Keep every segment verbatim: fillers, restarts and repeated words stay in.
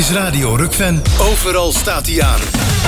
is Radio Rukven. Overal staat hij aan.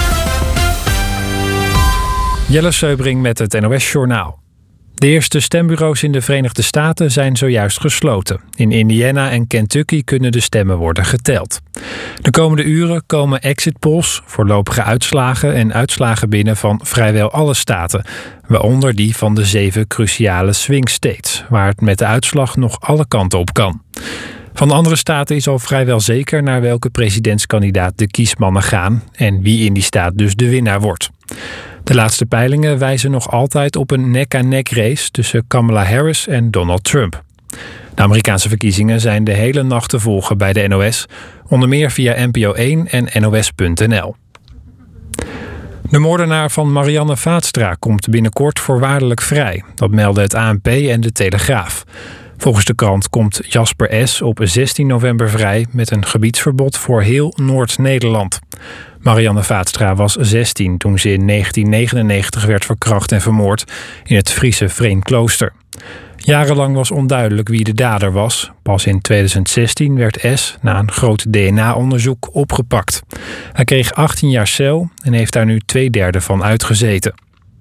Jelle Seubring met het N O S-journaal. De eerste stembureaus in de Verenigde Staten zijn zojuist gesloten. In Indiana en Kentucky kunnen de stemmen worden geteld. De komende uren komen exit polls, voorlopige uitslagen en uitslagen binnen van vrijwel alle staten, waaronder die van de zeven cruciale swing states, waar het met de uitslag nog alle kanten op kan. Van de andere staten is al vrijwel zeker naar welke presidentskandidaat de kiesmannen gaan en wie in die staat dus de winnaar wordt. De laatste peilingen wijzen nog altijd op een nek-aan-nek race tussen Kamala Harris en Donald Trump. De Amerikaanse verkiezingen zijn de hele nacht te volgen bij de N O S, onder meer via N P O één en N O S punt N L. De moordenaar van Marianne Vaatstra komt binnenkort voorwaardelijk vrij. Dat melden het A N P en de Telegraaf. Volgens de krant komt Jasper S. op zestien november vrij met een gebiedsverbod voor heel Noord-Nederland. Marianne Vaatstra was zestien toen ze in negentien negenennegentig werd verkracht en vermoord in het Friese Vreemdklooster. Jarenlang was onduidelijk wie de dader was. Pas in tweeduizend zestien werd S. na een groot D N A-onderzoek opgepakt. Hij kreeg achttien jaar cel en heeft daar nu twee derde van uitgezeten.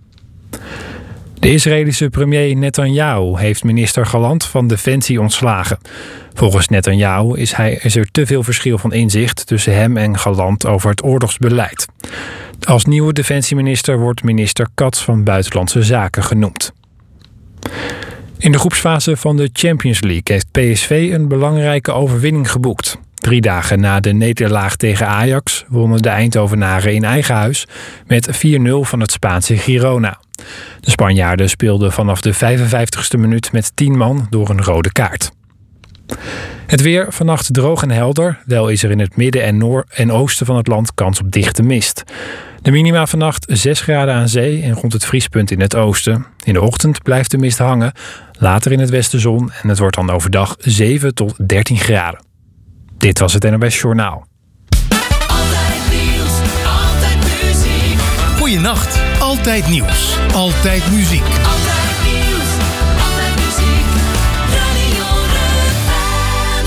De Israëlische premier Netanyahu heeft minister Gallant van Defensie ontslagen. Volgens Netanyahu is, hij, is er te veel verschil van inzicht tussen hem en Gallant over het oorlogsbeleid. Als nieuwe defensieminister wordt minister Katz van Buitenlandse Zaken genoemd. In de groepsfase van de Champions League heeft P S V een belangrijke overwinning geboekt. Drie dagen na de nederlaag tegen Ajax wonnen de Eindhovenaren in eigen huis met vier nul van het Spaanse Girona. De Spanjaarden speelden vanaf de vijfenvijftigste minuut met tien man door een rode kaart. Het weer, vannacht droog en helder. Wel is er in het midden en noor- en oosten van het land kans op dichte mist. De minima vannacht zes graden aan zee en rond het vriespunt in het oosten. In de ochtend blijft de mist hangen. Later in het westen zon en het wordt dan overdag zeven tot dertien graden. Dit was het N O S-journaal. Altijd nieuws, altijd muziek. Goeienacht, altijd nieuws, altijd muziek. Altijd nieuws, altijd muziek. Radio Rukven.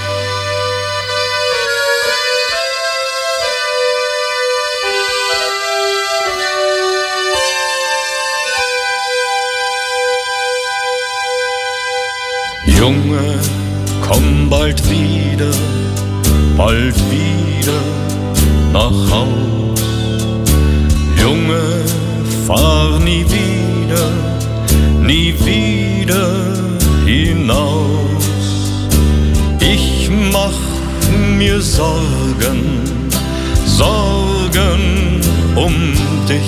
Junge, komm bald wieder, bald wieder nach Haus. Junge, fahr nie wieder, nie wieder hinaus. Ich mach mir Sorgen, Sorgen um dich.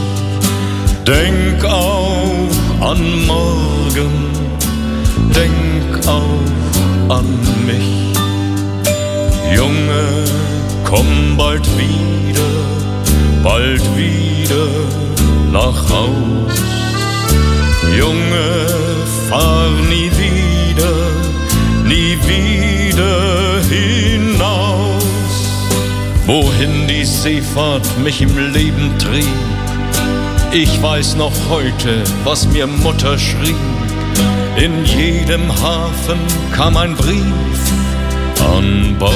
Denk auch an morgen, denk auch an mich. Junge, komm bald wieder, bald wieder nach Haus. Junge, fahr nie wieder, nie wieder hinaus. Wohin die Seefahrt mich im Leben trieb, ich weiß noch heute, was mir Mutter schrieb. In jedem Hafen kam ein Brief an Bord.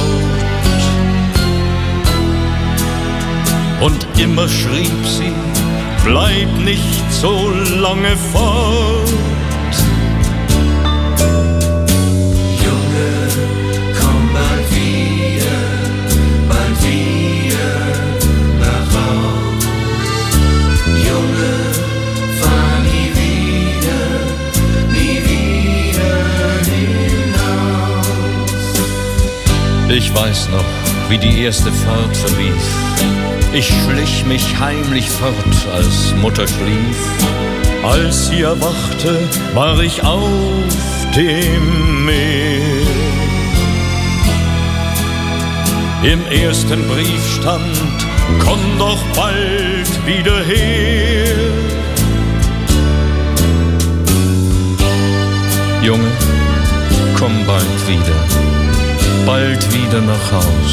Und immer schrieb sie, bleib nicht so lange fort. Junge, komm bald wieder, bald wieder nach Haus. Junge, fahr nie wieder, nie wieder hinaus. Ich weiß noch, wie die erste Fahrt verlief. Ich schlich mich heimlich fort, als Mutter schlief. Als sie erwachte, war ich auf dem Meer. Im ersten Brief stand, komm doch bald wieder her. Junge, komm bald wieder, bald wieder nach Haus.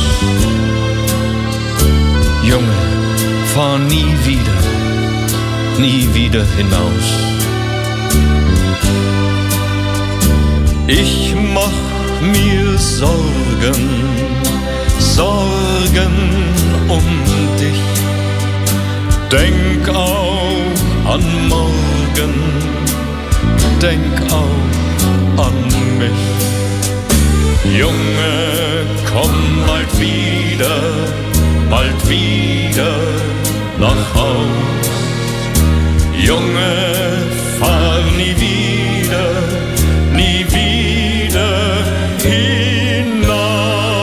Junge, fahr nie wieder, nie wieder hinaus. Ich mach mir Sorgen, Sorgen um dich. Denk auch an morgen, denk auch an mich. Junge, komm bald wieder, bald wieder nach Haus. Junge, fahr nie wieder, nie wieder hinaus.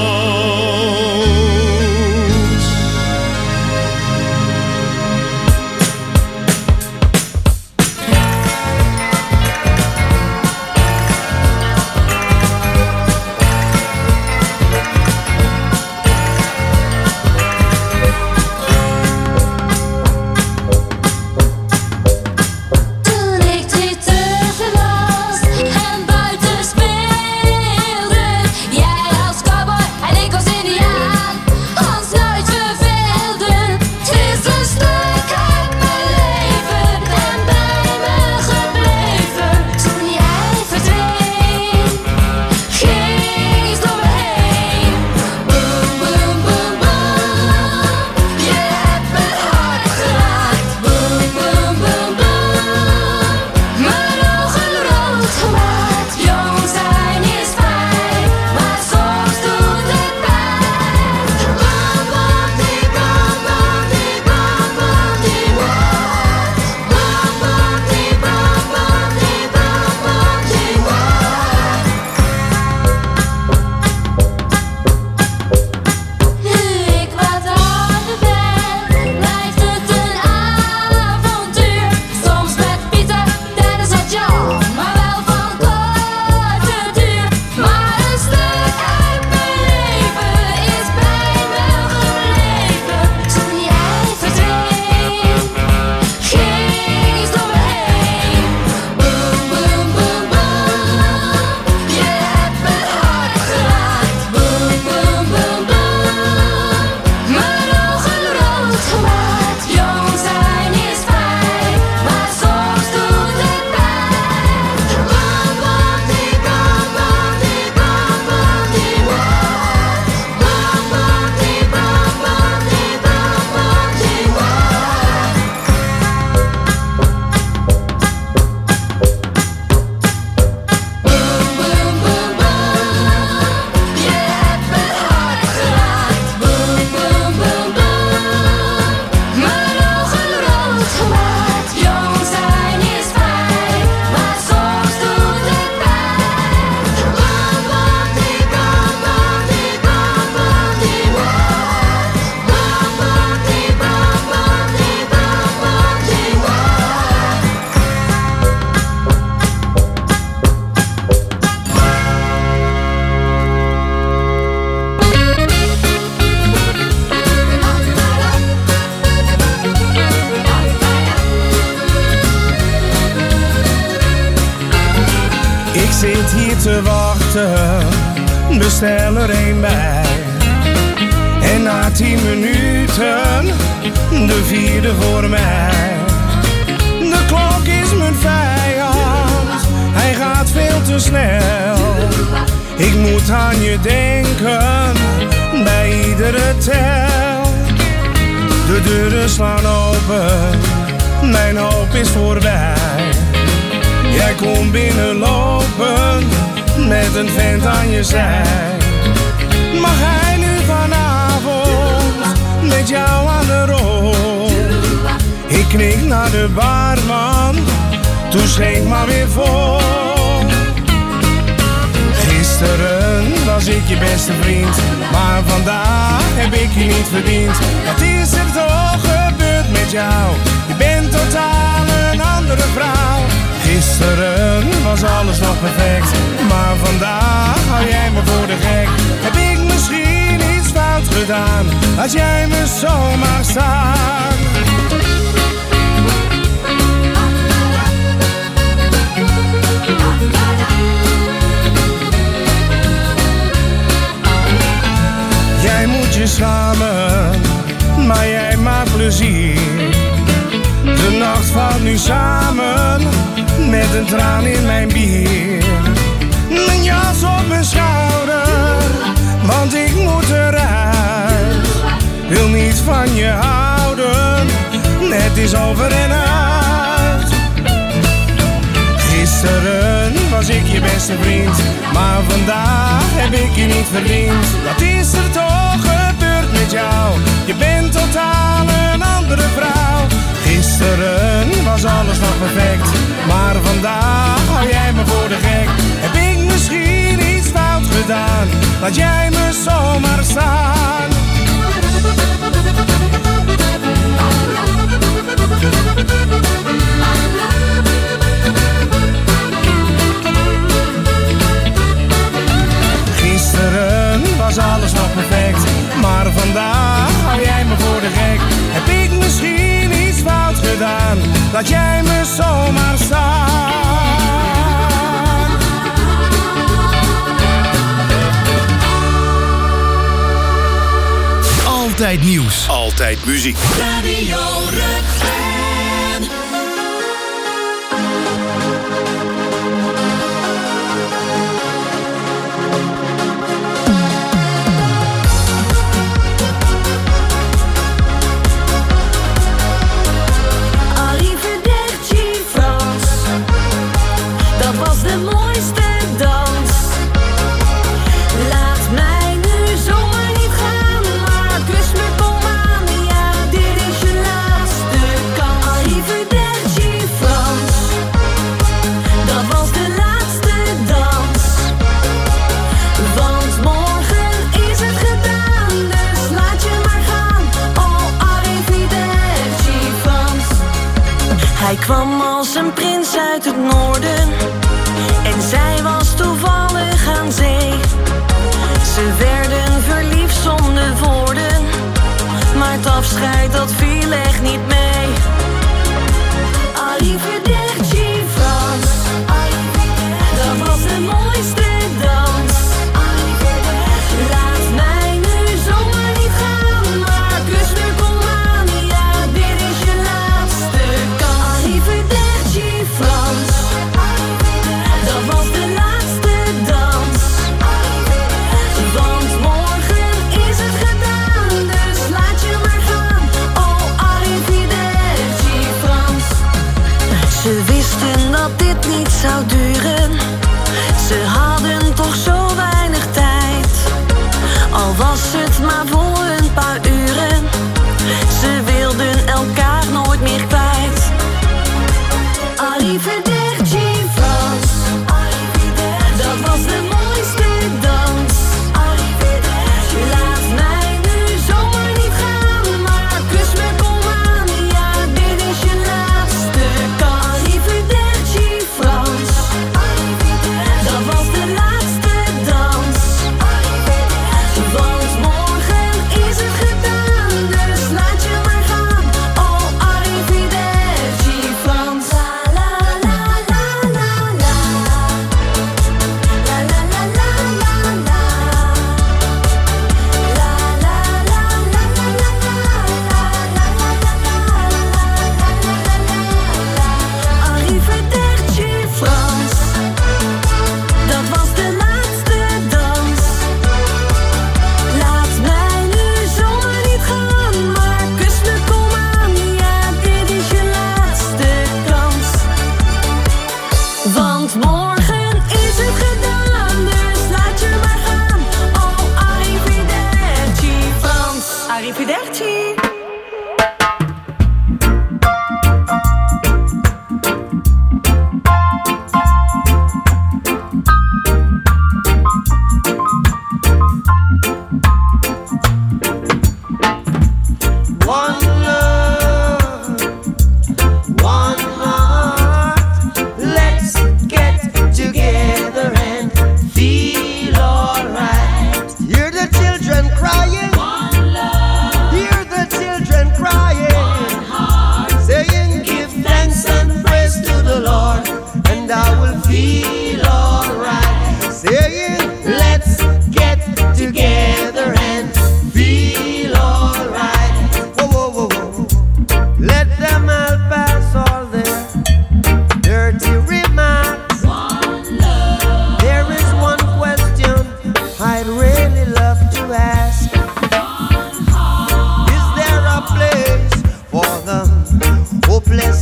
te wachten, bestel er een bij. En na tien minuten, de vierde voor mij. De klok is mijn vijand, hij gaat veel te snel. Ik moet aan je denken, bij iedere tel. De deuren slaan open, mijn hoop is voorbij. Jij komt binnenlopen, met een vent aan je zij. Mag hij nu vanavond, met jou aan de rol? Ik knik naar de barman, toen schenk maar weer vol. Gisteren was ik je beste vriend, maar vandaag heb ik je niet verdiend. Wat is er toch gebeurd met jou? Je bent totaal een andere vrouw. Gisteren was alles nog perfect, maar vandaag hou jij me voor de gek. Heb ik misschien iets fout gedaan, als jij me zo mag staan? Jij moet je schamen, maar jij maakt plezier. De nacht valt nu samen, met een traan in mijn bier. Mijn jas op mijn schouder, want ik moet eruit. van je houden. Het is over en uit. Gisteren was ik je beste vriend, maar vandaag heb ik je niet verdiend. Wat is er toch gebeurd met jou? Je bent totaal een andere vrouw. Gisteren was alles nog perfect, maar vandaag hou jij me voor de gek. Heb ik misschien iets fout gedaan? Laat jij me zomaar staan. Gisteren was alles nog perfect, maar vandaag hou jij me voor de gek. Heb ik misschien iets fout gedaan? Laat jij me zomaar staan. Altijd nieuws. Altijd muziek. Radio Ruggen. Arrivederci Frans, dat was de mooiste dans. Laat mij nu zomaar niet gaan, maar kus me, kom aan, ja, dit is je laatste kans. Arrivederci Frans, dat was de laatste dans. Want morgen is het gedaan, dus laat je maar gaan. Oh, arrivederci Frans. Hij kwam als een prins uit het noorden en zij was toevallig aan zee. Ze werden verliefd zonder woorden, maar het afscheid dat viel echt niet mee. Arrivederci Frans, dat was de mooiste dans. Laat mij nu zomaar niet gaan, maar kus me, kom aan, ja, dit is je laatste kans. Arrivederci Frans, dat was de laatste dans. Want morgen is het gedaan, dus laat je maar gaan. Oh, arrivederci Frans. Ze wisten dat dit niet zou duren, ze hadden toch zo weinig tijd. Al was het maar voor een paar uren, ze wilden elkaar nooit meer kwijt. Arrivederci Frans, dat was de mooiste dans. Laat mij nu zomaar niet gaan, maar kus me, kom aan, ja, dit is je laatste kans. Arrivederci Frans, dat was de laatste dans. Want morgen is het gedaan, dus laat je maar gaan. Oh, arrivederci Frans. La la la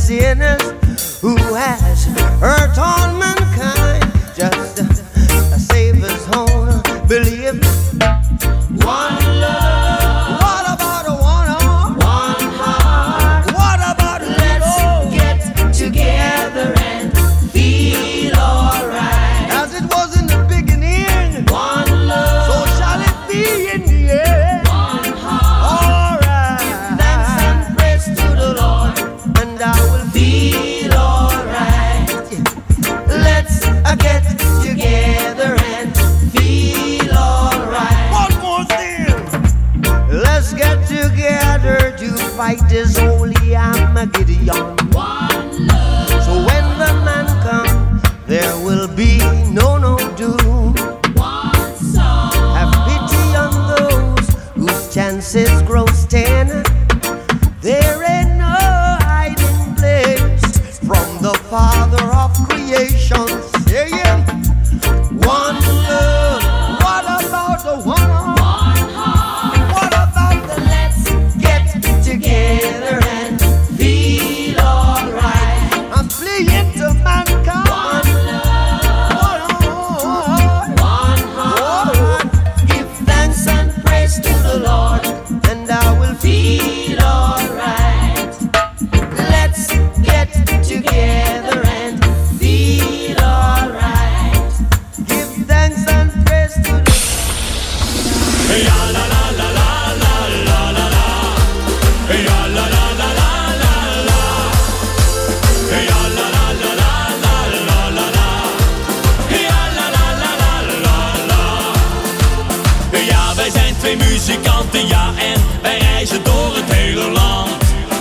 sinners who has hurt all mankind. Just a Savior's own believe. One love. What about a one heart? One heart. What about a let's oh. get together and feel alright. As it was in the beginning. One love. So shall it be in the end. One heart. Alright. Thanks and praise to the Lord, and I will feel alright. Let's uh, get together and feel alright. One more thing. Let's get together to fight this holy Armageddon. One love. So when the man comes, there will be no no doom. One soul. Have pity on those whose chances grow ten. There ain't no hiding place from the Father of creation. Say it. One love. What about the one heart? One heart. What about the let's get together and feel alright? I'm playing to mankind. One love. One heart. One heart. Give thanks and praise to the Lord, and I will feel alright. Let's get together and feel alright. Give thanks and praise to the Hey, ya, la, la, la, la, la, la, la, la. Hey, ya, la, la, la, la, la, la. Hey, ya, la, la, la, la, la, la, la, la. Hey, ya, la, la, la, la, la, la. Ja, wij zijn twee muzikanten, ja, en wij reizen door het hele land.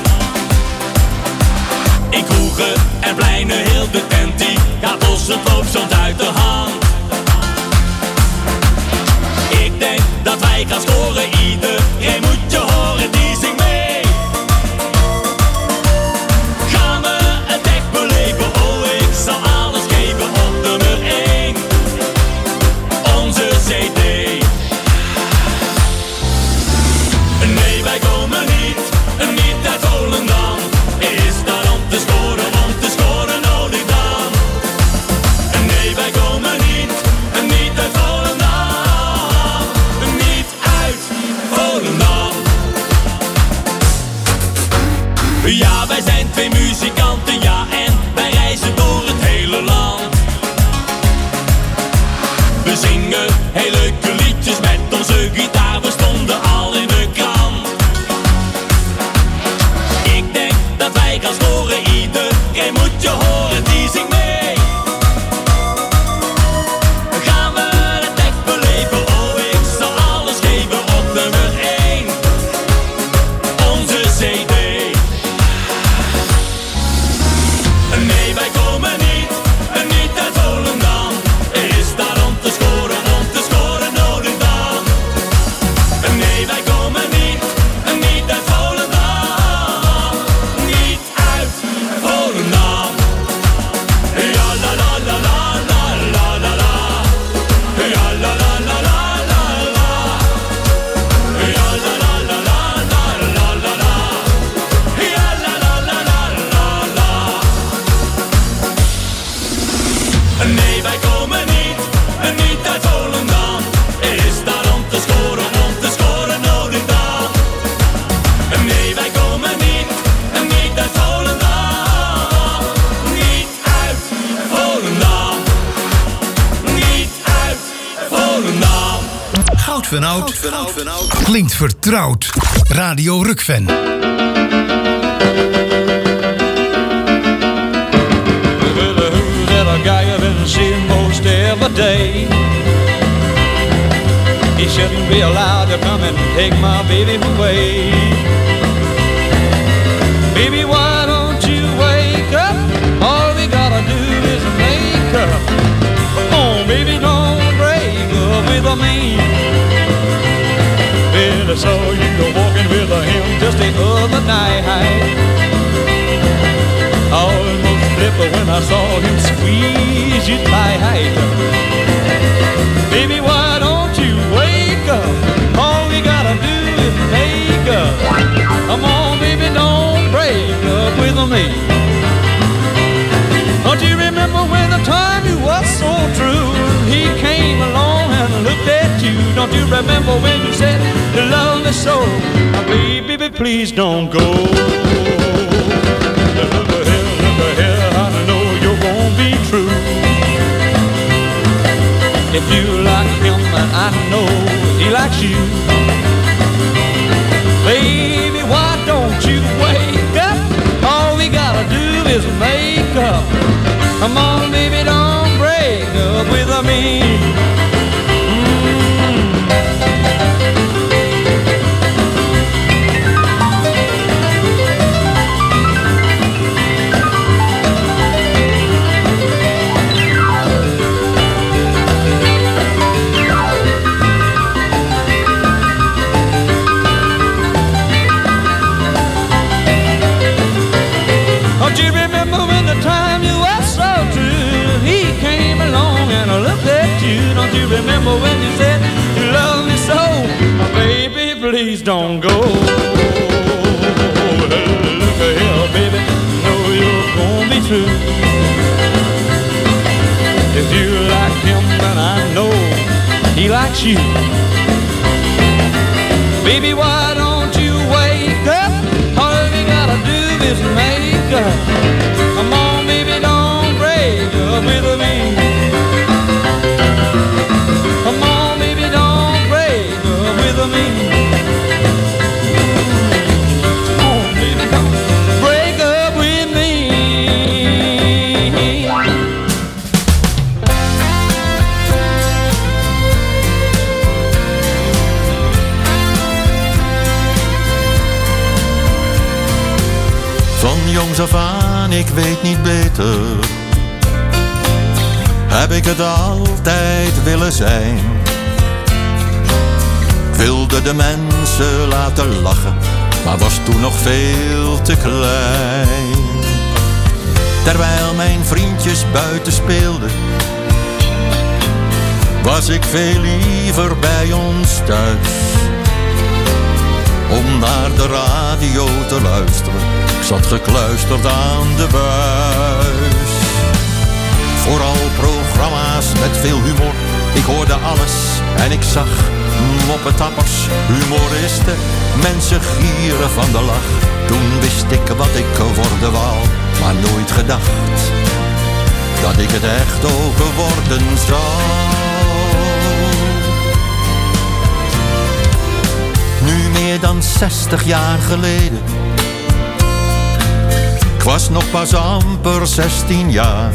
In kroegen en pleinen, heel de tent die gaat los, het loopt soms uit de hand. Ik denk dat wij gaan scoren, iedereen moet je horen, die zingt mee. Gaan we het echt beleven, oh ik zal alles geven op nummer één. Onze C D. Nee, wij komen niet, niet uit Volendam. Is daar om te scoren, om te scoren nodig dan? Nee, wij komen niet, niet uit Volendam. Niet uit Volendam. Ja, wij zijn twee muzikanten, ja, en wij reizen door het hele land. We zingen heel leuke liedjes met onze gitaar, we stonden al in de krant. Ik denk dat wij gaan scoren, iedereen moet je horen, die zingt mee. Gaan we het echt beleven, oh ik zal alles geven op nummer één. Onze C D. Nee, wij komen niet, niet uit Volendam. Is daar om te scoren, om te scoren nodig dan? Nee, wij komen niet, niet uit Volendam. Niet uit Volendam. Ja, la la la la la la la la. Ja, la la la la la la. Ja, la la la la la la la la. Ja, la la la la la la. Nee, wij komen niet, niet uit Volendam. Is daar om te scoren, om te scoren nodig dan? Nee, wij komen niet, niet uit Volendam. Niet uit Volendam. Niet uit Volendam. Goud van Oud klinkt vertrouwd. Radio Rukven. Well, who's that guy I've been seeing most every day? He shouldn't be allowed to come and take my baby away. Baby, why don't you wake up? All we gotta do is make up. Oh, baby, don't break up with me. Well, I saw you walking with him just the other night. I almost flipped when I saw him squeeze you tight. Baby, why don't you wake up? All we gotta do is make up. Come on, baby, don't break up with me. please don't go. Look ahead, look ahead, I know you're gonna be true. If you like him, then I know he likes you. Baby, why don't you wake up? All we gotta do is make up. Come on, baby, don't break up with me. Don't you remember when the time you were so true? He came along and looked at you. Don't you remember when you said you love me so? Oh, baby, please don't go. Look here, baby, know you're gonna be true. If you like him, then I know he likes you. Baby, why don't you wake up? All we gotta do is make up. Come on, baby, don't break up with me. Come on, baby, don't break up with me. Come on, baby, don't break up with me. Van jongs af aan, ik weet niet beter, heb ik het altijd willen zijn. Ik wilde de mensen laten lachen, maar was toen nog veel te klein. Terwijl mijn vriendjes buiten speelden, was ik veel liever bij ons thuis. Om naar de radio te luisteren, ik zat gekluisterd aan de buis. Vooral programma's met veel humor, ik hoorde alles en ik zag moppetappers, humoristen, mensen gieren van de lach. Toen wist ik wat ik worden wou, maar nooit gedacht dat ik het echt ook worden zou. Nu meer dan zestig jaar geleden, ik was nog pas amper zestien jaar.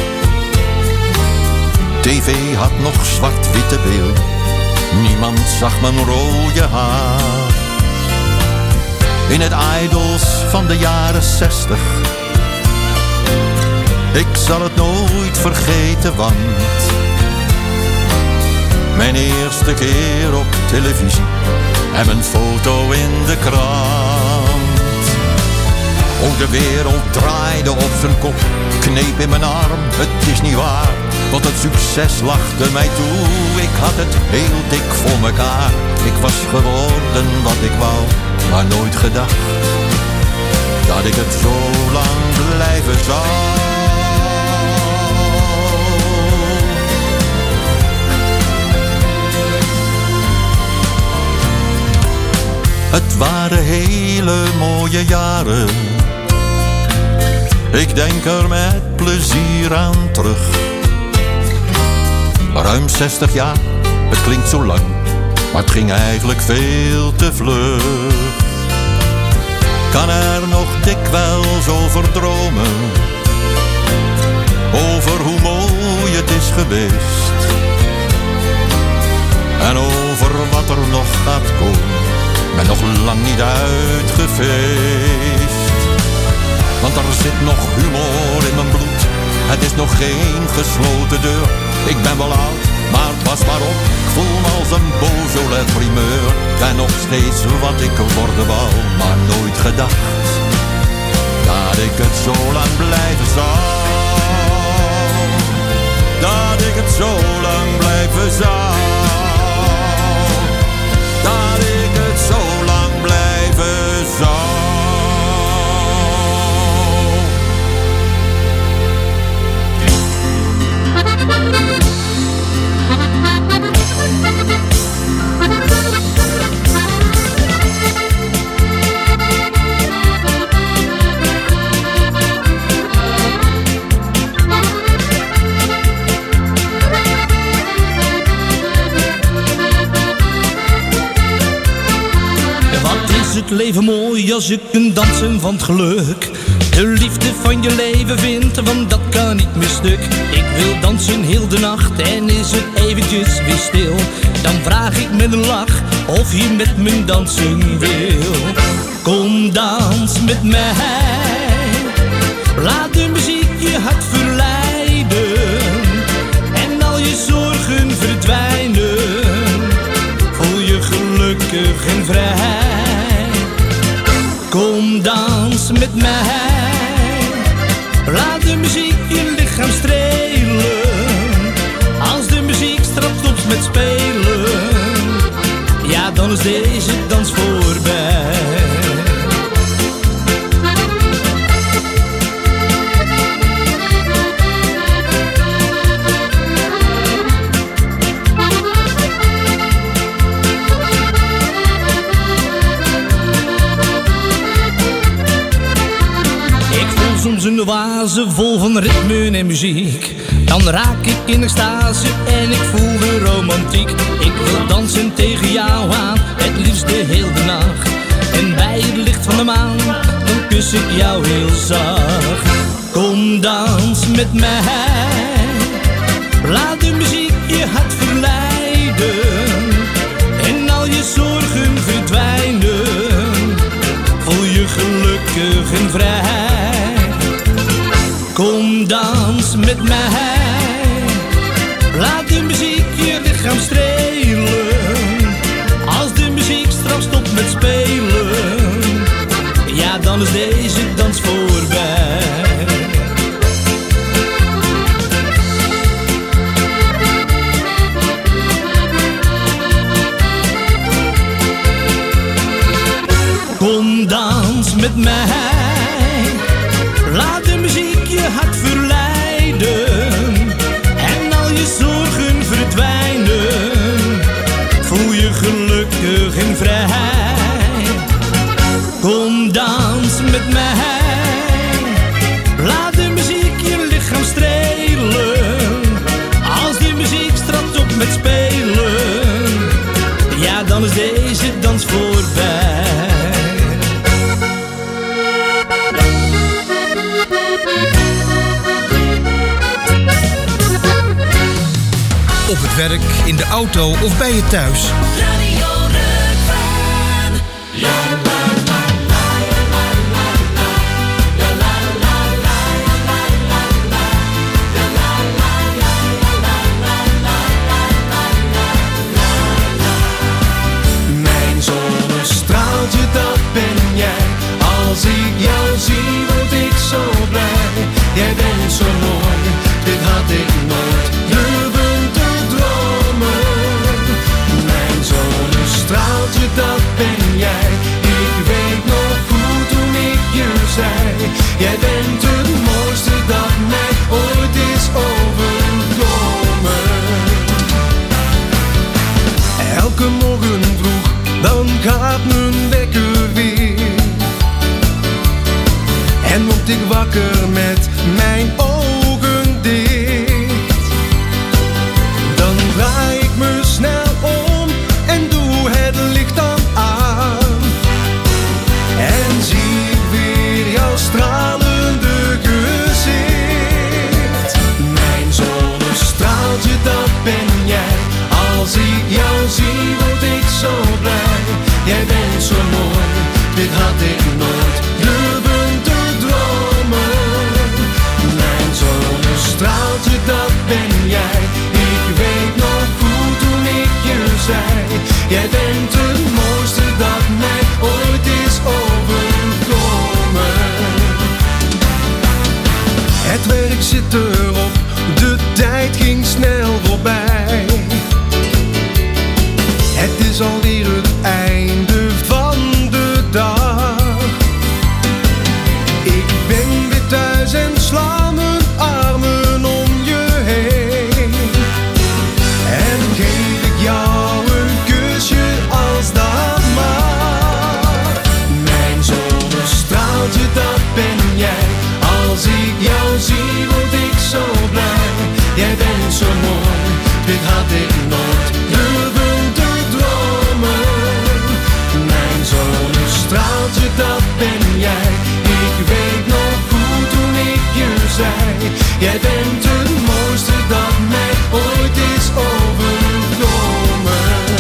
T V had nog zwart-witte beelden, niemand zag mijn rode haar. In het Idols van de jaren zestig, ik zal het nooit vergeten, want mijn eerste keer op televisie en mijn foto in de krant. Oh, de wereld draaide op zijn kop, kneep in mijn arm, het is niet waar. Want het succes lachte mij toe, ik had het heel dik voor mekaar. Ik was geworden wat ik wou, maar nooit gedacht dat ik het zo lang blijven zou. Het waren hele mooie jaren, ik denk er met plezier aan terug. Ruim zestig jaar, het klinkt zo lang, maar het ging eigenlijk veel te vlug. Kan er nog dikwijls over dromen, over hoe mooi het is geweest. En over wat er nog gaat komen, ben nog lang niet uitgefeest. Want er zit nog humor in mijn bloed, het is nog geen gesloten deur. Ik ben wel oud, maar pas maar op, ik voel me als een Beaujolais primeur. Ben nog steeds wat ik worden wou, maar nooit gedacht dat ik het zo lang blijven zou. Dat ik het zo lang blijven zou. Dat ik het zo lang blijven zou. leven mooi als je kunt dansen van het geluk. De liefde van je leven vindt, want dat kan niet meer stuk. Ik wil dansen heel de nacht en is het eventjes weer stil. Dan vraag ik met een lach of je met me dansen wil. Kom dans met mij, laat de muziek je hart verleiden. En al je zorgen verdwijnen, voel je gelukkig en vrij. Kom dans met mij, laat de muziek je lichaam strelen. Als de muziek straks stopt met spelen, ja dan is deze dans voorbij. Soms een oase vol van ritme en muziek. Dan raak ik in extase en ik voel de romantiek. Ik wil dansen tegen jou aan, het liefst de hele nacht. En bij het licht van de maan, dan kus ik jou heel zacht. Kom dans met mij, laat de muziek je hart verleiden. En al je zorgen verdwijnen, voel je gelukkig en vrij. Kom dans met mij, laat de muziek je lichaam strelen. Als de muziek straks stopt met spelen, ja dan is deze dans voorbij. Kom dans met mij, laat de muziek je hart verleiden. En al je zorgen verdwijnen, voel je gelukkig en vrij. Kom dans met mij, laat de muziek je lichaam strelen. Als de muziek straks stopt met spelen, ja dan is deze dans voorbij. Op het werk, in de auto of bij je thuis. Radio Rukven. La la la la la la la la la la la la la la la. Mijn zonnestraaltje, dat ben jij. Als ik jou zie, word ik zo blij. Jij bent zo mooi, dit had ik nooit durven te dromen. Mijn zonnestraaltje, dat ben jij. Ik weet nog goed toen ik je zei. Jij bent het mooiste dat mij ooit is overkomen. Elke morgen vroeg, dan gaat mijn wekker weer. En word ik wakker met mijn ogen dicht. Dan draai ik me snel om en doe het licht dan aan. En zie ik weer jouw stralende gezicht. Mijn zonnestraaltje, dat ben jij. Als ik jou zie, word ik zo blij. Jij bent zo mooi, dit had ik nooit durven te dromen. Mijn zonnestraaltje, dat ben jij. Ik weet nog goed toen ik je zei. Jij bent het mooiste dat mij ooit is overkomen. Het werk zit erop, de tijd ging snel voorbij. Het is alweer het einde van de dag. Ik ben weer thuis en sla mijn armen om je heen. En geef ik jou een kusje als dat mag. Mijn zonnestraaltje, dat ben jij. Als ik jou zie, word ik zo blij. Jij bent zo mooi, dit Jij bent het mooiste dat mij ooit is overkomen.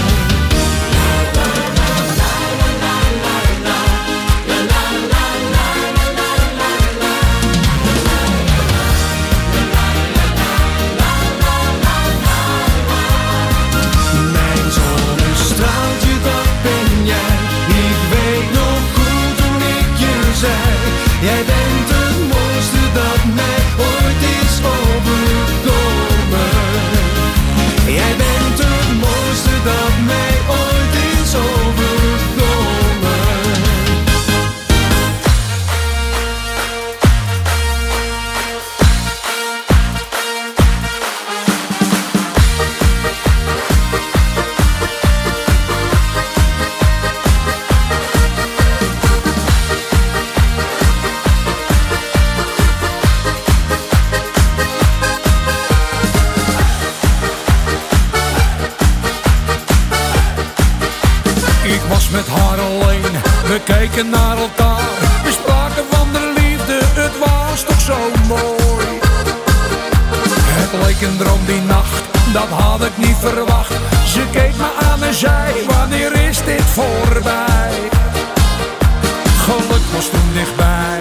Mijn zonnestraaltje, dat ben jij. Ik weet nog goed toen ik je zei. Jij bent het mooiste dat mij ooit is overkomen. Jij bent het mooiste dat mij ooit is overkomen. Ik was met haar alleen, we keken naar elkaar. We spraken van de liefde, het was toch zo mooi. Het leek een droom die nacht, dat had ik niet verwacht. Ze keek me aan en zei, wanneer is dit voorbij? Geluk was toen dichtbij.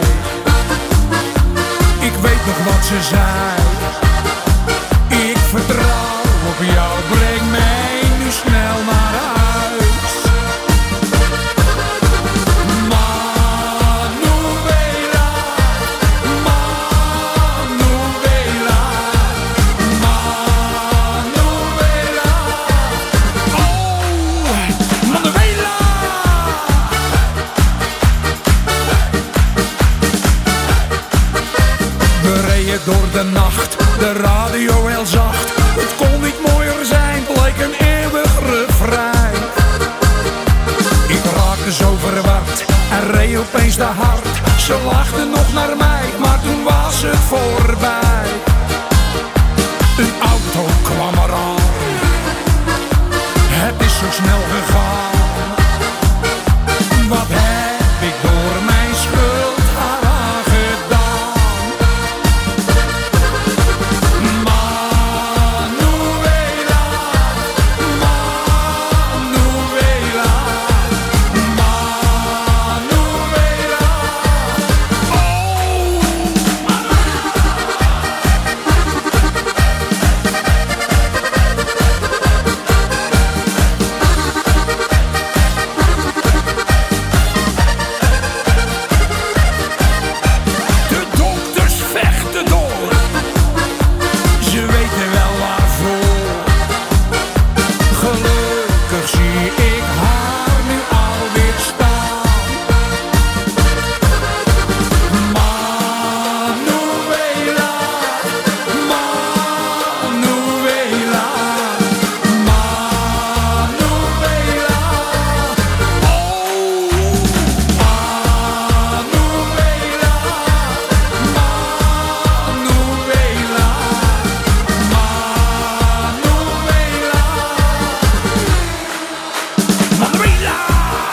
Ik weet nog wat ze zei. Ik vertrouw op jou, breng mij nu snel naar huis. Manuela, Manuela, Manuela. Oh, Manuela. We reden door de nacht, de radio heel zacht. Het kon niet mooier zijn, het leek een eeuwig refrein. Ik raakte zo verward en reed opeens te hard. Ze lachte nog naar mij, maar toen was het voorbij. Een auto kwam eraan. Het is zo snel gegaan. Wat heb ik door mijn schuld haar aangedaan? Manuela, Manuela, Manuela. De dokters vechten door. Ze weten wel waarvoor. Gelukkig zie ik haar nu alweer staan. Manuela, Manuela, Manuela. Oh, Manuela, Manuela, Manuela. Manuela.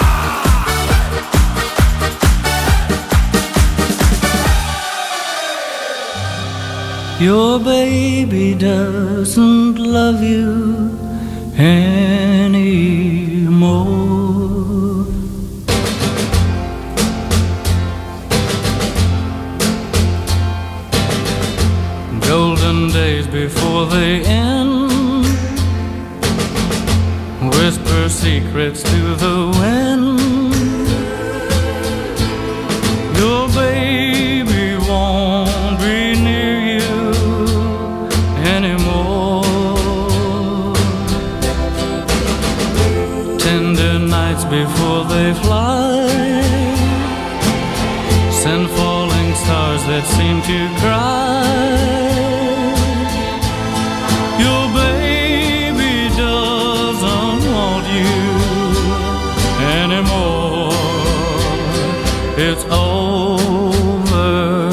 Your baby doesn't love you anymore. Golden days before they end, whisper secrets to the wind. Your baby won't be near you anymore. Tender nights before they fly, send falling stars that seem to cry. Your baby doesn't want you anymore. It's over.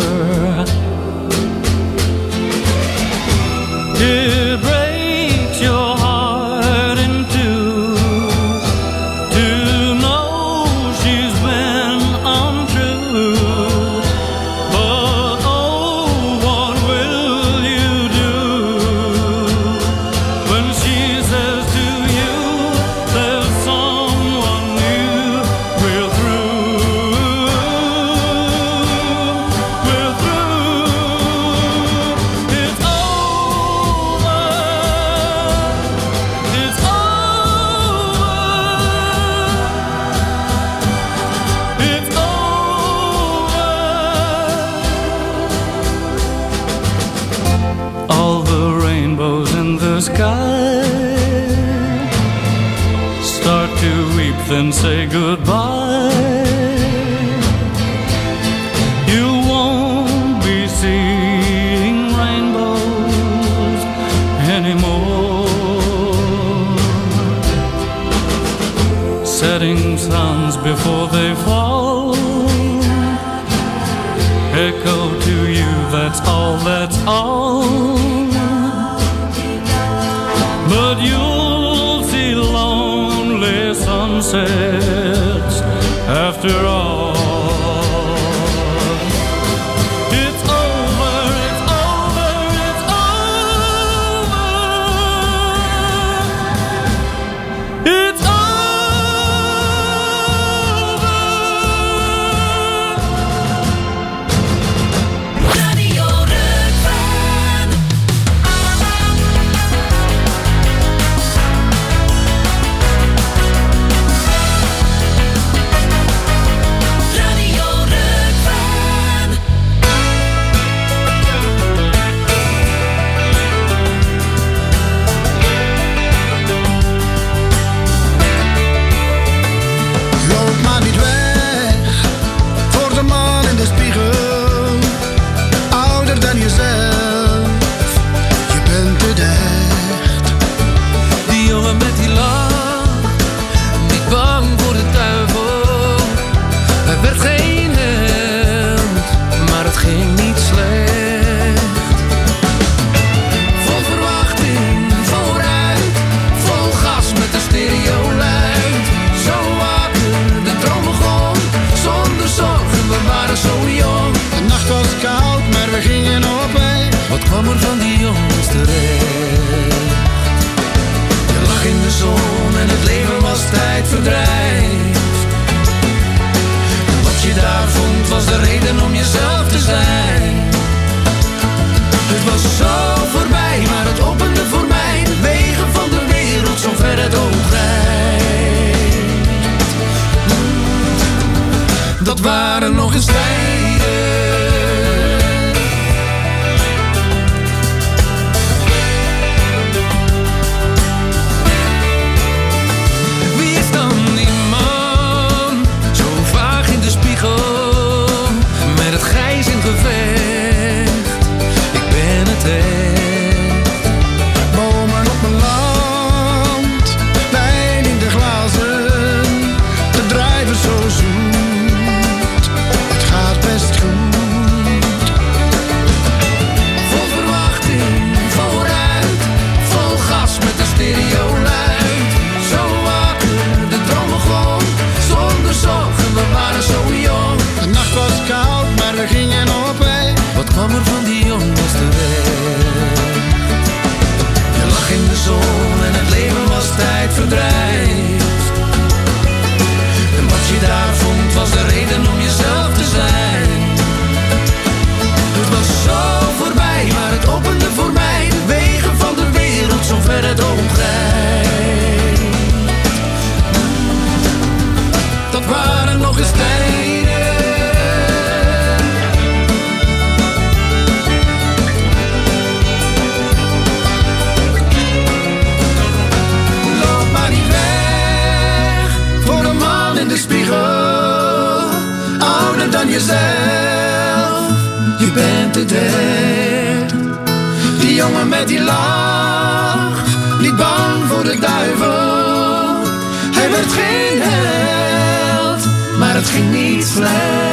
It breaks your heart in two to know she's been untrue. But oh, what will the sky. Start to weep, then say goodbye. You won't be seeing rainbows anymore. Setting suns before they fall echo to you, that's all, that's all. But you'll see lonely sunsets after all. It's over, it's over, it's over. It's Radio Rukven. Radio Rukven. Loop maar niet weg voor de man in de spiegel, ouder dan jezelf, je bent het echt. Die jongen met die lach, niet bang voor de duivel. Hij werd geen held, maar het ging niet slecht. Vol verwachting, vooruit, vol gas met de stereo luid. Zo wakker, de droom begon, zonder zorgen, we waren zo jong. De nacht was koud, maar we gingen op weg. Wat kwam er van die jongens terecht? Je lag in de zon en het leven was tijdverdrijf. En wat je daar vond was de reden om jezelf te zijn. Het was zo voorbij, maar het opende voor mij de wegen van de wereld, zo ver het oog reikt. Dat waren nog eens tijden. Wie is dan die man, zo vaag in de spiegel, met het grijs in gevecht? Ik ben het echt. Bomen op mijn land, wijn in de glazen, de drijven zo zoet, het gaat best goed. Vol verwachting, vooruit, vol gas met de stereo luid. Zo wakker, de droom begon, zonder zorgen, we waren zo jong. De nacht was koud, maar we gingen op weg. Wat kwam er van die jongens terecht? Je lag in de zon en het leven was tijdverdrijf. En wat je daar vond was de reden om jezelf te zijn. Het was zo voorbij, maar het opende voor mij de wegen van de wereld, zo ver het oog reikt. Dat waren nog eens tijden. Loop maar niet weg voor een man in de spiegel, ouder dan jezelf, je bent het echt. Die jongen met die lach, niet bang voor de duivel. Hij werd geen held, maar het ging niet slecht.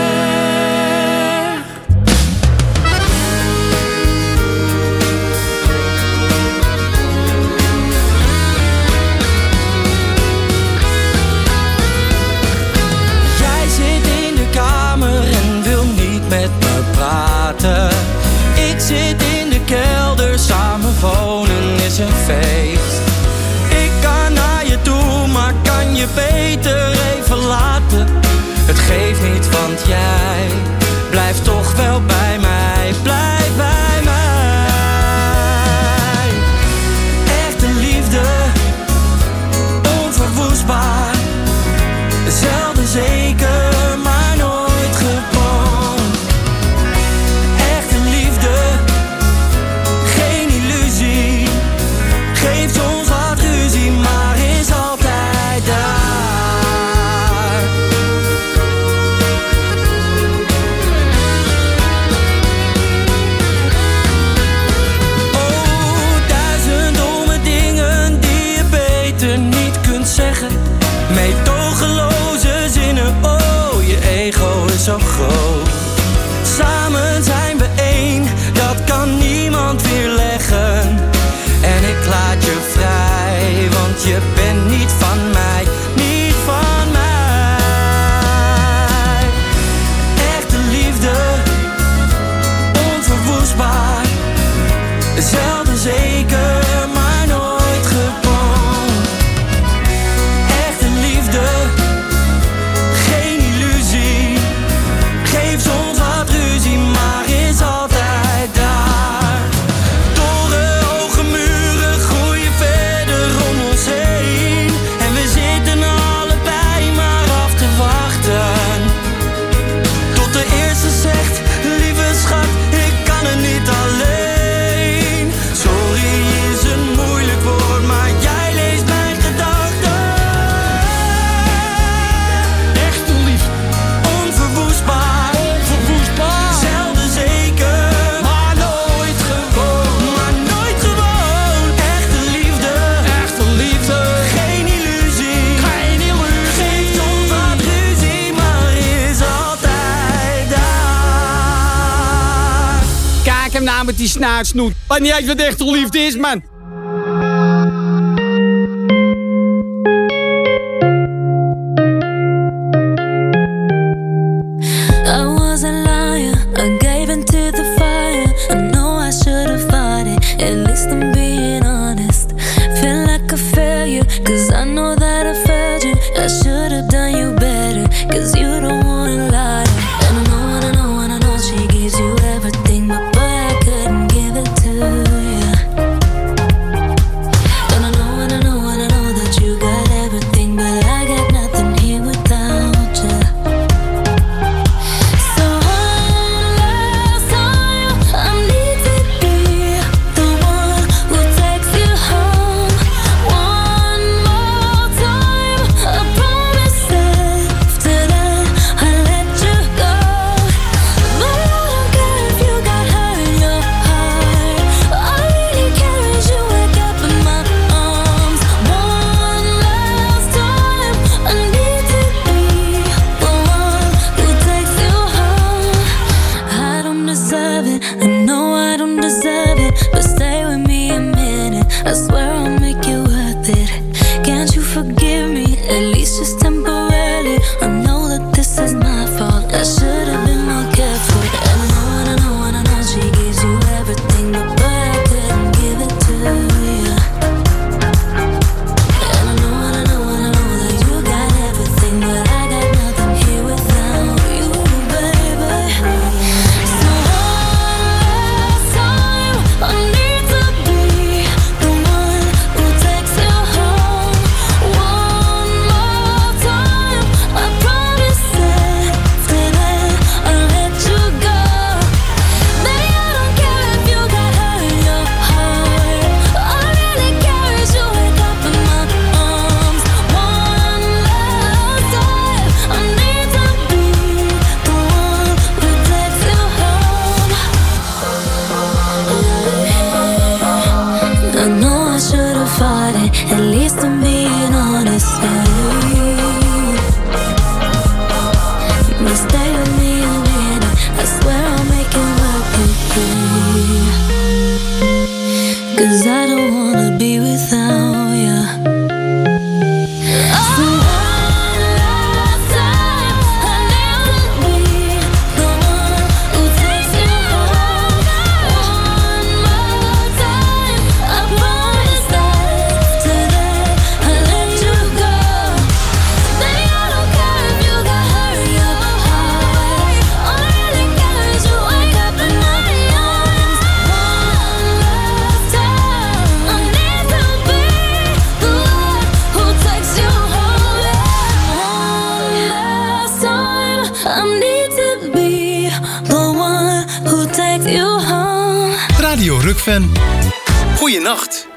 Jij zit in de kamer en wil niet met me praten. Ik zit in de kelder, samen wonen is een feest. Ik kan naar je toe, maar kan je beter even laten. Het geeft niet, want jij blijft toch wel bij mij. Blijf bij mij. Echte liefde, onverwoestbaar. Zelden zeker, maar nooit gewoon. Echte liefde, geen illusie. zeggen. Meedogenloze zinnen, oh, je ego is zo groot. Samen zijn we één, dat kan niemand weerleggen. En ik laat je vrij, want je bent niet van mij, niet van mij. Echte liefde, onverwoestbaar. Zelden zeker, maar nooit gewoon. Echte liefde, geen illusie. Geef soms wat ruzie, maar is altijd daar. Torenhoge muren groeien verder om ons heen. En we zitten allebei maar af te wachten. Tot de eerste zegt, lieve schat, ik kan het niet alleen. Sorry is een moeilijk woord, maar jij leest mijn gedachten. Echte liefde, onverwoestbaar, onverwoestbaar. Zelden zeker, maar nooit gewoon, maar nooit gewoon. Echte liefde, echte liefde. Geen illusie, geen illusie. Geeft soms wat ruzie, maar is altijd daar. Kijk hem nou met die snaarsnoet. Wat niet eens wat echte liefde is, man. I was a liar, I gave into the fire. I know I should have fought it, at least I'm being honest. Feel like a failure, cause I know that I failed you. I should have done you better, cause you don't wanna lie. And I know, and I know, and I know she gives you everything, but boy, I couldn't give it to you. And I know, and I know, and I know that you got everything, but I got nothing here without you. So one last time, I need to be the one who takes you home. One more time, I promise after that I'll let you go. But I don't care if you got hurt in your heart. All I really care is you wake up in my arms. One last time, I need to be the one who takes you home. I don't deserve it, I know I don't deserve it, but stay with me a minute, I swear I'll make it worth it. Can't you forgive me, at least just temporarily? I know that this is my fault, I should have been more careful. And I know, and I know, and I know she gives you everything, but boy, I couldn't give it to you. And I know, and I know, and I know that you got everything, but I got nothing here without you, baby. So one last time, I need to be the one who takes you home. One more time, I promise after that I'll let you go. Baby, I don't care if you got hurt in your heart. All I really care is you wake up in my arms. One last time, I need to be the one who takes you home. I know I should have fought it, at least I'm being honest. But stay with me a minute, I swear I'll make it work with you. Cause I don't wanna be without you. So one last time, I need to be the one who takes you home. One more time, I promise after that I'll let you go. Baby, I don't care if you got hurt in your heart. All I really care is you wake up in my arms. One last time, I need to be the one who takes you home. One last time, I need to be the one who takes you home. Radio Rukven. Goeienacht.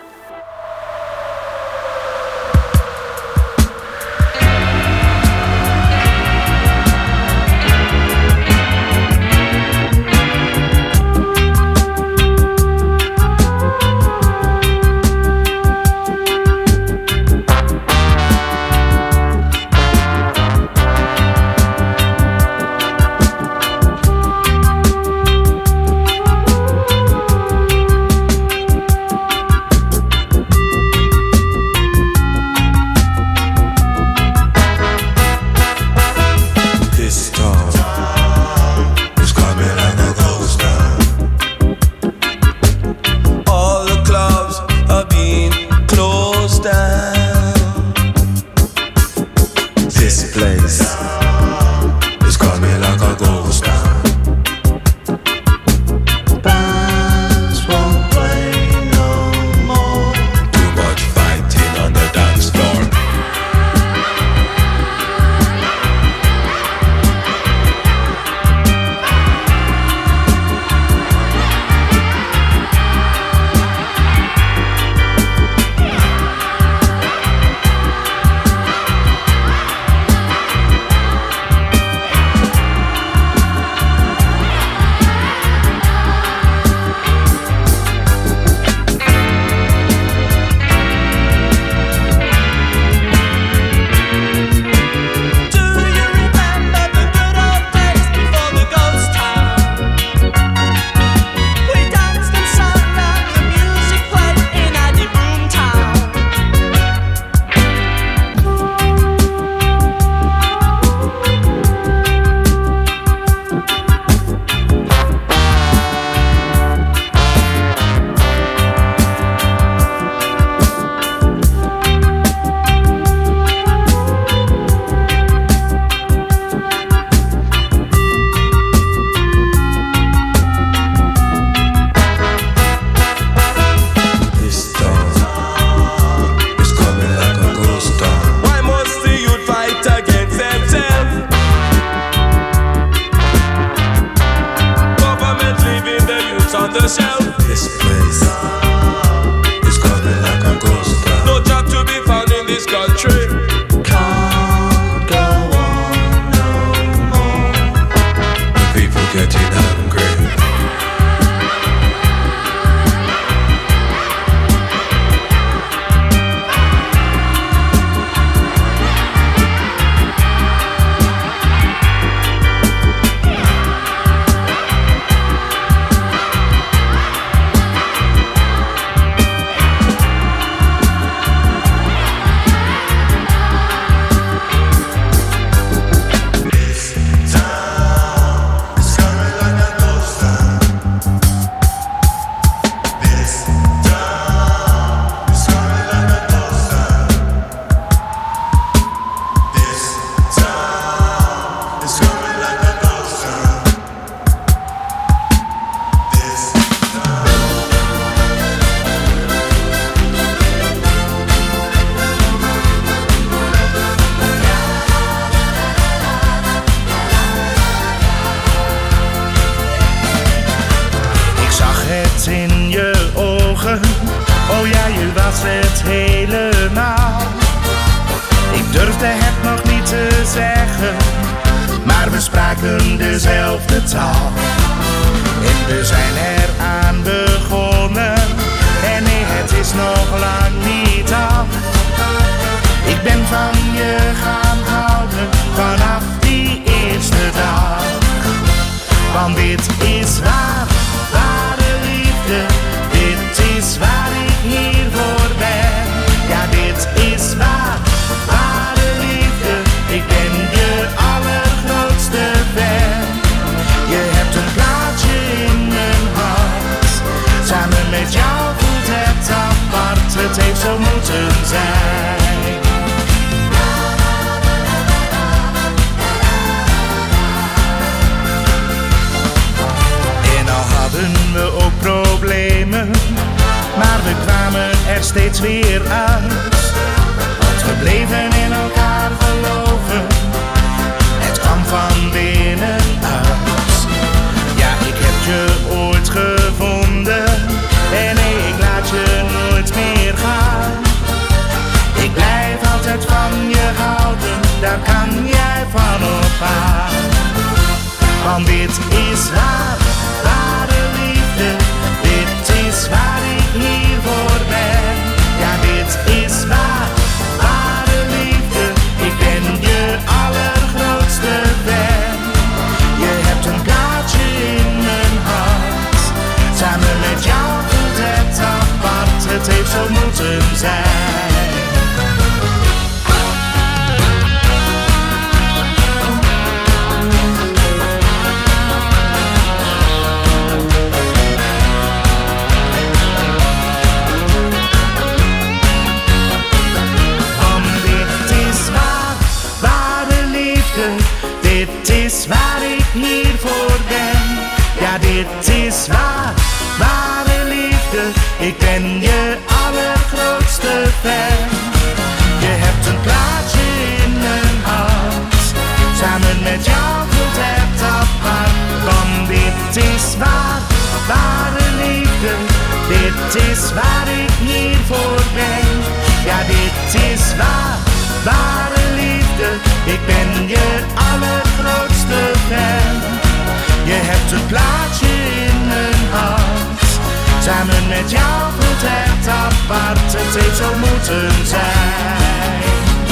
This place is coming like a ghost town. No job to be found in this country. Can't go on no more. The people getting hungry. In je ogen, oh ja, je was het helemaal. Ik durfde het nog niet te zeggen, maar we spraken dezelfde taal. En we zijn eraan begonnen, en nee, het is nog lang niet af. Ik ben van je gaan houden, vanaf die eerste dag. Want dit is waar, ware liefde. Dit is waar ik hier voor ben. Ja, dit is waar, ware liefde. Ik ben je allergrootste fan. Je hebt een plaatsje in mijn hart. Samen met jou voelt het apart. Het heeft zo moeten zijn. Hadden we ook problemen, maar we kwamen er steeds weer uit. Want we bleven in elkaar geloven, het kwam van binnenuit. Ja, ik heb je ooit gevonden, en nee, ik laat je nooit meer gaan. Ik blijf altijd van je houden, daar kan jij van op aan. Want dit is waar, ware liefde. Dit is waar ik hier voor ben. Ja, dit is waar, ware liefde. Ik ben je allergrootste fan. Je hebt een plaatsje in mijn hart. Samen met jou voelt het apart. Het heeft zo moeten zijn. Dit is waar ik hier voor ben. Ja, dit is waar, ware liefde. Ik ben je allergrootste fan. Je hebt een plaatsje in mijn hart. Samen met jou voelt het apart. Want dit is waar, ware liefde. Dit is waar ik hier voor ben. Ja, dit is waar, ware liefde. Ik ben je allergrootste fan. Je hebt een plaatsje in mijn hart. Samen met jou voelt het apart. Het heeft zo moeten zijn.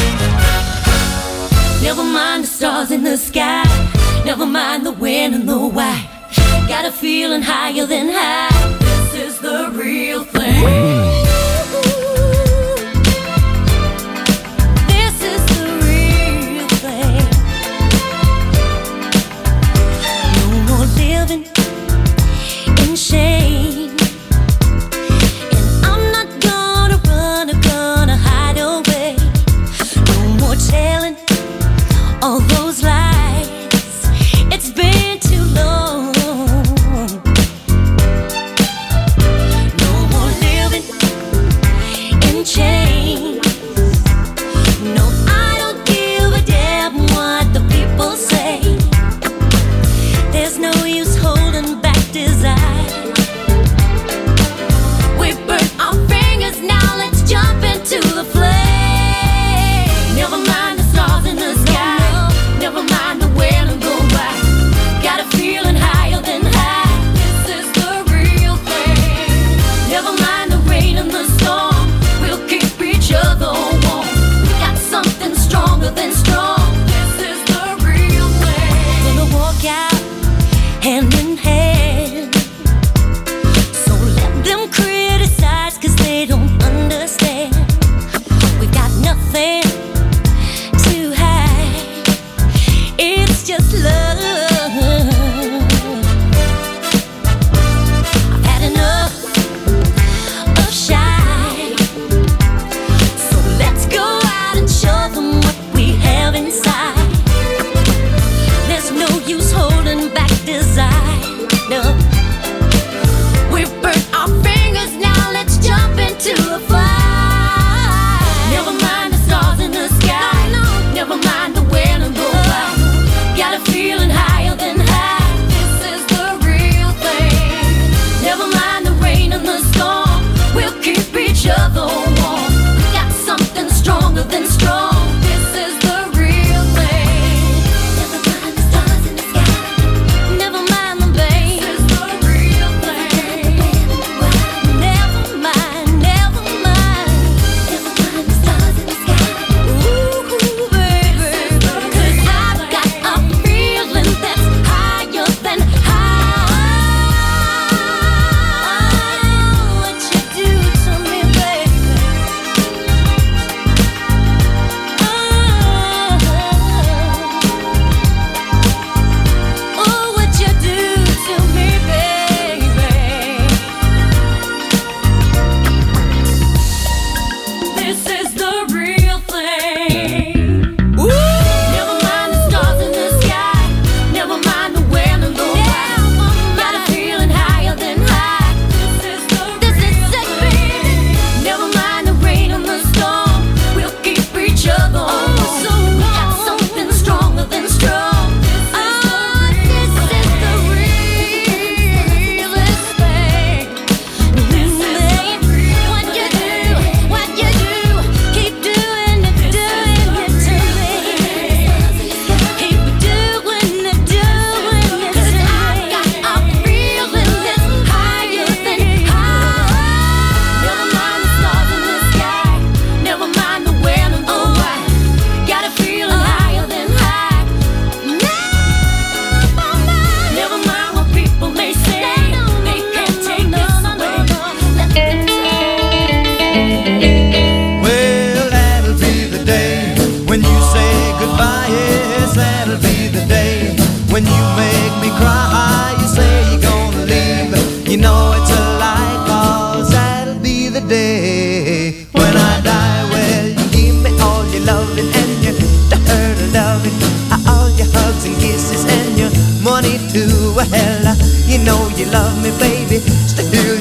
Never mind the stars in the sky. Never mind the when and the why. Got a feeling higher than high. This is the real thing. Shame, and I'm not gonna run or gonna hide away. No more telling all those lies. It's been too long.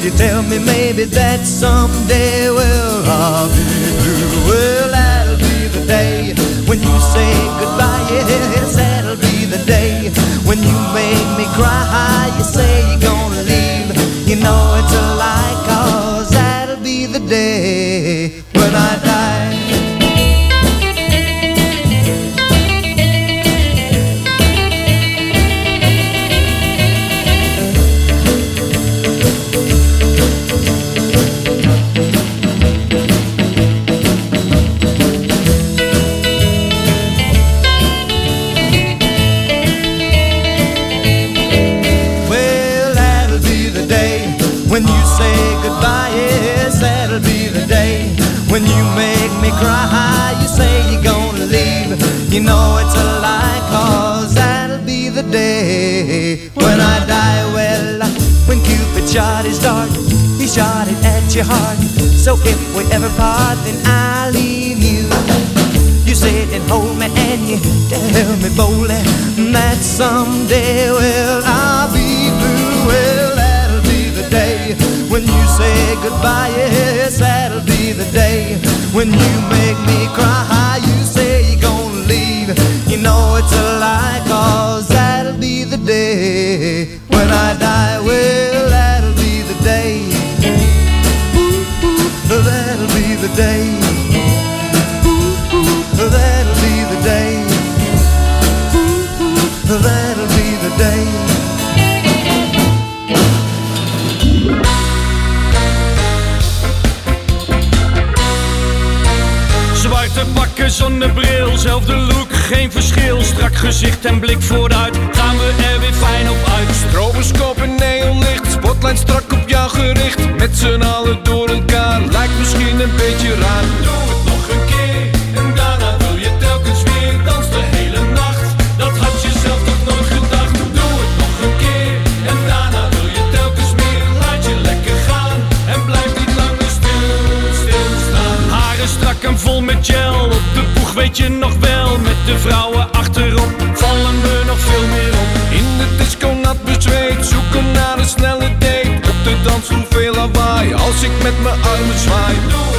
you tell me maybe that someday, well, I'll be blue. Well, that'll be the day when you say goodbye. Yes, that'll be the day when you make me cry. You say you're gonna leave, you know it's a lie, 'cause that'll be the day when I die. When you say goodbye, yes, that'll be the day when you make me cry. You say you're gonna leave, you know it's a lie, 'cause that'll be the day when I die. Well, when Cupid shot his dart, he shot it at your heart. So if we ever part, then I'll leave you. You sit and hold me and you tell me boldly that someday, well, I'll be blue. Well, day when you say goodbye, yes, that'll be the day when you make me cry. You say you're gonna leave, you know it's a lie, 'cause that'll be the day when I die. Well, that'll be the day. Ooh, ooh, that'll be the day. Ooh, that'll be the day. Ooh, that'll be the day. Zwarte bakken, zonnebril, zelfde look, geen verschil. Strak gezicht en blik vooruit, gaan we er weer fijn op uit. Stroboscoop en neonlicht, spotlight strak op jou gericht. Met z'n allen door elkaar, lijkt misschien een beetje raar. Doe het nog een keer, en daarna wil je telkens weer. Dans de hele nacht, dat had je zelf toch nooit gedacht. Doe het nog een keer, en daarna wil je telkens meer. Laat je lekker gaan, en blijf niet langer stil, stilstaan. Haren strak en vol met gel, op de boeg weet je nog wel. Met de vrouwen achterop, vallen we nog veel meer op. In de disco nat bezweet, zoeken naar een snelle date. Op de dansvloer veel lawaai, als ik met mijn armen zwaai. Doe